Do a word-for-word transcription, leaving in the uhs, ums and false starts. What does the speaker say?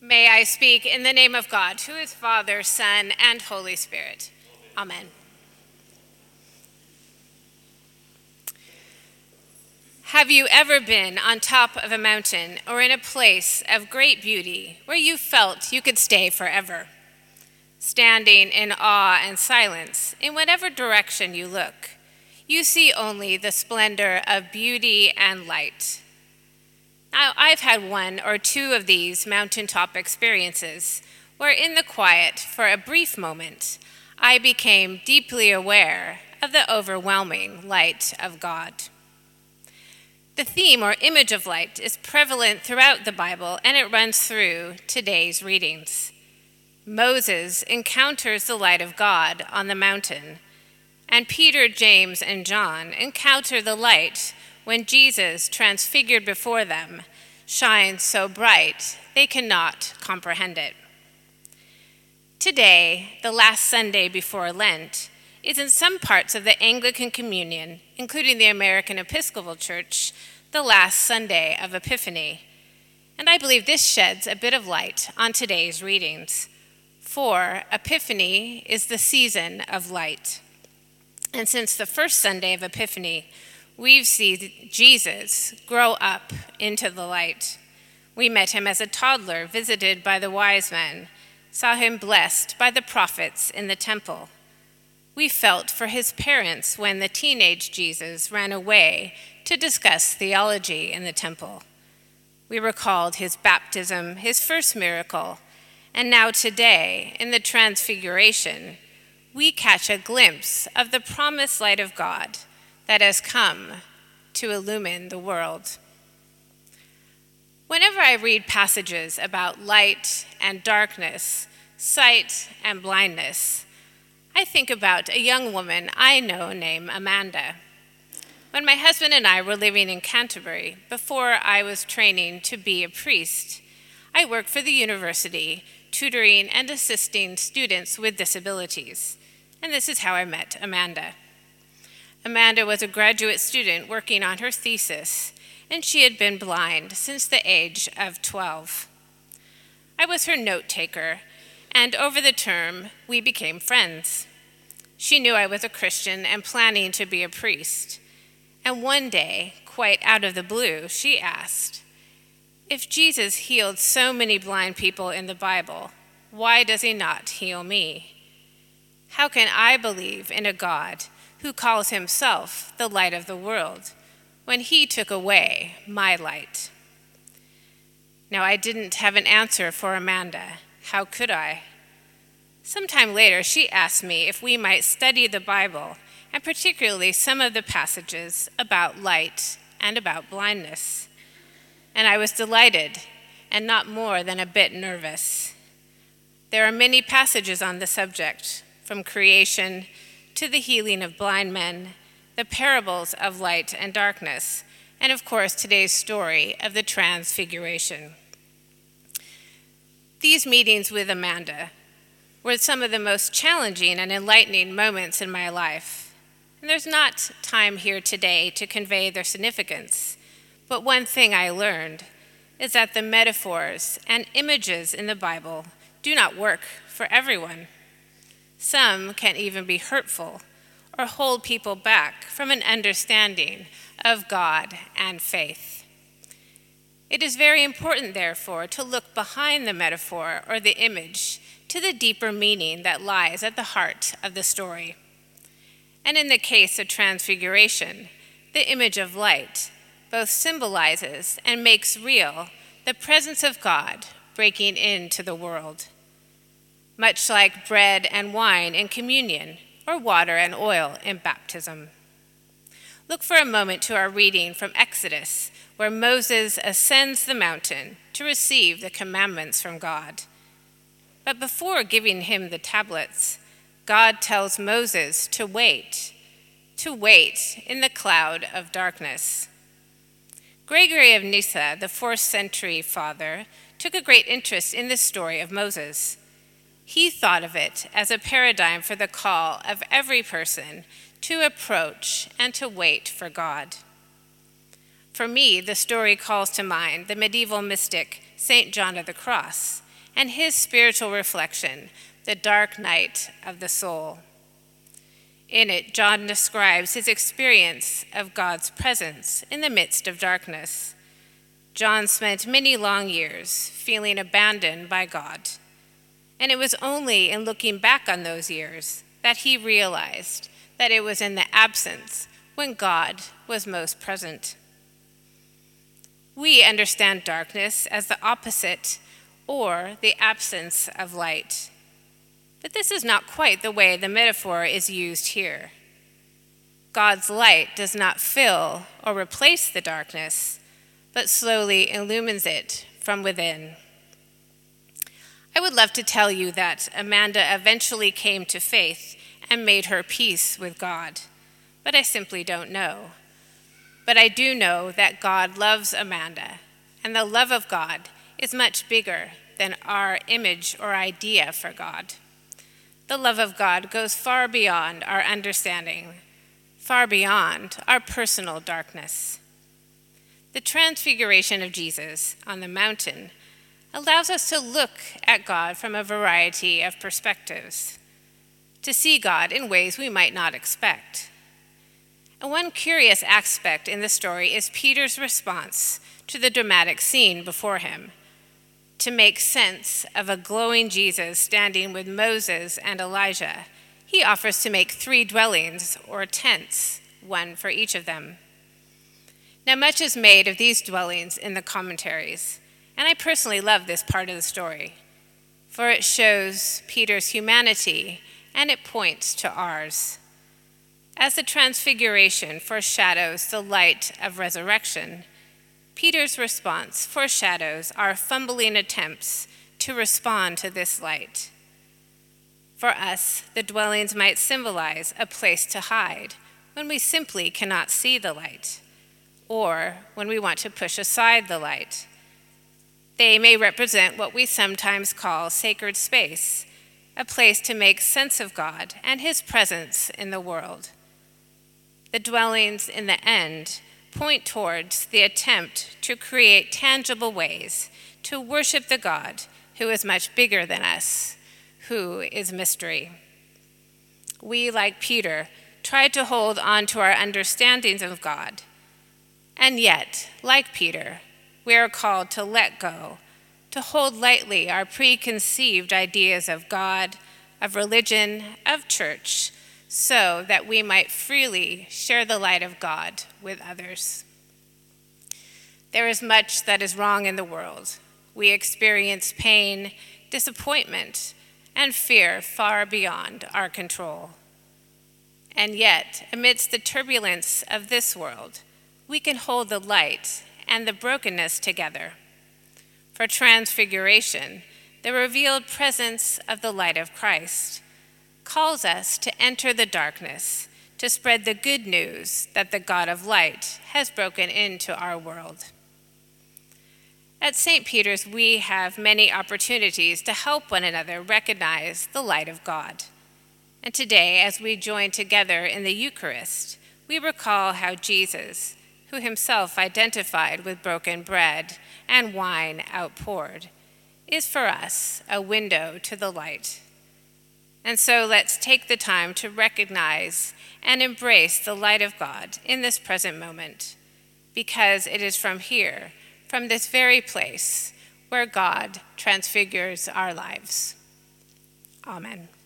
May I speak in the name of God, who is Father, Son, and Holy Spirit. Amen. Have you ever been on top of a mountain or in a place of great beauty where you felt you could stay forever? Standing in awe and silence, in whatever direction you look, you see only the splendor of beauty and light. Now, I've had one or two of these mountaintop experiences where in the quiet, for a brief moment, I became deeply aware of the overwhelming light of God. The theme or image of light is prevalent throughout the Bible, and it runs through today's readings. Moses encounters the light of God on the mountain, and Peter, James, and John encounter the light when Jesus, transfigured before them, shines so bright they cannot comprehend it. Today, the last Sunday before Lent, is in some parts of the Anglican Communion, including the American Episcopal Church, the last Sunday of Epiphany. And I believe this sheds a bit of light on today's readings. For Epiphany is the season of light. And since the first Sunday of Epiphany, we've seen Jesus grow up into the light. We met him as a toddler visited by the wise men, saw him blessed by the prophets in the temple. We felt for his parents when the teenage Jesus ran away to discuss theology in the temple. We recalled his baptism, his first miracle, and now today, in the Transfiguration, we catch a glimpse of the promised light of God that has come to illumine the world. Whenever I read passages about light and darkness, sight and blindness, I think about a young woman I know named Amanda. When my husband and I were living in Canterbury, before I was training to be a priest, I worked for the university, tutoring and assisting students with disabilities. And this is how I met Amanda. Amanda was a graduate student working on her thesis, and she had been blind since the age of twelve. I was her note taker, and over the term, we became friends. She knew I was a Christian and planning to be a priest. And one day, quite out of the blue, she asked, "If Jesus healed so many blind people in the Bible, why does he not heal me? How can I believe in a God who calls himself the light of the world when he took away my light?" Now, I didn't have an answer for Amanda. How could I? Sometime later, she asked me if we might study the Bible, and particularly some of the passages about light and about blindness. And I was delighted and not more than a bit nervous. There are many passages on the subject, from creation to the healing of blind men, the parables of light and darkness, and of course today's story of the Transfiguration. These meetings with Amanda were some of the most challenging and enlightening moments in my life. And there's not time here today to convey their significance, but one thing I learned is that the metaphors and images in the Bible do not work for everyone. Some can even be hurtful or hold people back from an understanding of God and faith. It is very important, therefore, to look behind the metaphor or the image to the deeper meaning that lies at the heart of the story. And in the case of Transfiguration, the image of light both symbolizes and makes real the presence of God breaking into the world. Much like bread and wine in communion, or water and oil in baptism. Look for a moment to our reading from Exodus, where Moses ascends the mountain to receive the commandments from God. But before giving him the tablets, God tells Moses to wait, to wait in the cloud of darkness. Gregory of Nyssa, the fourth century father, took a great interest in this story of Moses. He thought of it as a paradigm for the call of every person to approach and to wait for God. For me, the story calls to mind the medieval mystic Saint John of the Cross and his spiritual reflection, the dark night of the soul. In it, John describes his experience of God's presence in the midst of darkness. John spent many long years feeling abandoned by God, and it was only in looking back on those years that he realized that it was in the absence when God was most present. We understand darkness as the opposite or the absence of light. But this is not quite the way the metaphor is used here. God's light does not fill or replace the darkness, but slowly illumines it from within. I would love to tell you that Amanda eventually came to faith and made her peace with God, but I simply don't know. But I do know that God loves Amanda, and the love of God is much bigger than our image or idea for God. The love of God goes far beyond our understanding, far beyond our personal darkness. The transfiguration of Jesus on the mountain allows us to look at God from a variety of perspectives, to see God in ways we might not expect. And one curious aspect in the story is Peter's response to the dramatic scene before him. To make sense of a glowing Jesus standing with Moses and Elijah, he offers to make three dwellings or tents, one for each of them. Now, much is made of these dwellings in the commentaries, and I personally love this part of the story, for it shows Peter's humanity and it points to ours. As the transfiguration foreshadows the light of resurrection, Peter's response foreshadows our fumbling attempts to respond to this light. For us, the dwellings might symbolize a place to hide when we simply cannot see the light, or when we want to push aside the light. They may represent what we sometimes call sacred space, a place to make sense of God and his presence in the world. The dwellings in the end point towards the attempt to create tangible ways to worship the God who is much bigger than us, who is mystery. We, like Peter, tried to hold on to our understandings of God, and yet, like Peter, we are called to let go, to hold lightly our preconceived ideas of God, of religion, of church, so that we might freely share the light of God with others. There is much that is wrong in the world. We experience pain, disappointment, and fear far beyond our control. And yet, amidst the turbulence of this world, we can hold the light and the brokenness together. For transfiguration, the revealed presence of the light of Christ calls us to enter the darkness, to spread the good news that the God of light has broken into our world. At Saint Peter's, we have many opportunities to help one another recognize the light of God. And today, as we join together in the Eucharist, we recall how Jesus, who himself identified with broken bread and wine outpoured, is for us a window to the light. And so let's take the time to recognize and embrace the light of God in this present moment, because it is from here, from this very place, where God transfigures our lives. Amen.